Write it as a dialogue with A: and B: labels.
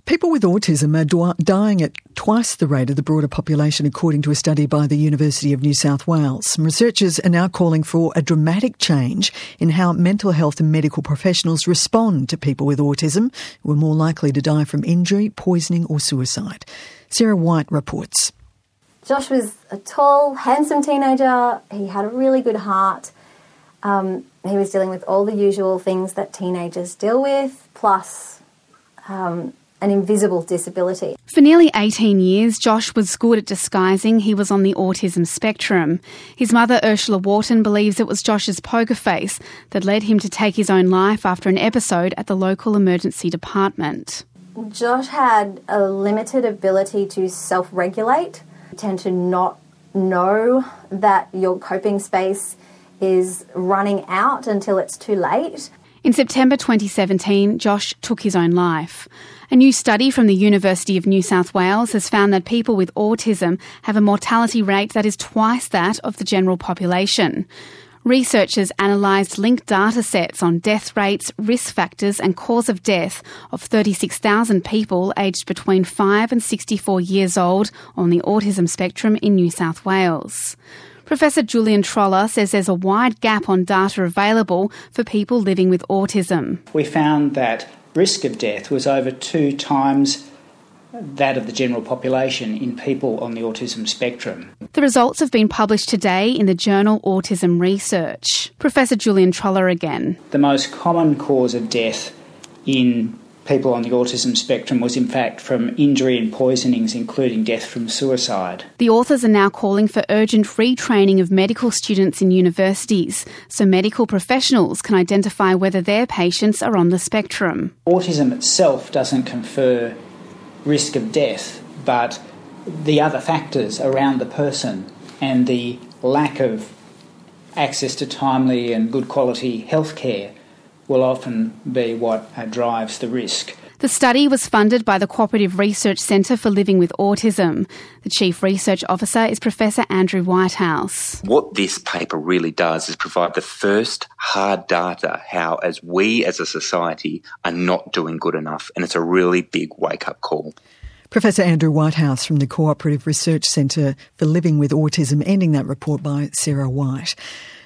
A: People with autism are dying at twice the rate of the broader population, according to a study by the University of New South Wales. Researchers are now calling for a dramatic change in how mental health and medical professionals respond to people with autism who are more likely to die from injury, poisoning or suicide. Sarah White reports.
B: Josh was a tall, handsome teenager. He had a really good heart. He was dealing with all the usual things that teenagers deal with, plus an invisible disability.
C: For nearly 18 years, Josh was good at disguising he was on the autism spectrum. His mother, Ursula Wharton, believes it was Josh's poker face that led him to take his own life after an episode at the local emergency department.
B: Josh had a limited ability to self-regulate. You tend to not know that your coping space is running out until it's too late.
C: In September 2017, Josh took his own life. A new study from the University of New South Wales has found that people with autism have a mortality rate that is twice that of the general population. Researchers analysed linked data sets on death rates, risk factors and cause of death of 36,000 people aged between 5 and 64 years old on the autism spectrum in New South Wales. Professor Julian Troller says there's a wide gap on data available for people living with autism.
D: We found that risk of death was over 2 times that of the general population in people on the autism spectrum.
C: The results have been published today in the journal Autism Research. Professor Julian Troller again.
D: The most common cause of death in people on the autism spectrum was in fact from injury and poisonings, including death from suicide.
C: The authors are now calling for urgent retraining of medical students in universities so medical professionals can identify whether their patients are on the spectrum.
D: Autism itself doesn't confer risk of death, but the other factors around the person and the lack of access to timely and good quality health care will often be what drives the risk.
C: The study was funded by the Cooperative Research Centre for Living with Autism. The Chief Research Officer is Professor Andrew Whitehouse.
E: What this paper really does is provide the first hard data how, as we as a society, are not doing good enough, and it's a really big wake-up call.
A: Professor Andrew Whitehouse from the Cooperative Research Centre for Living with Autism, ending that report by Sarah White.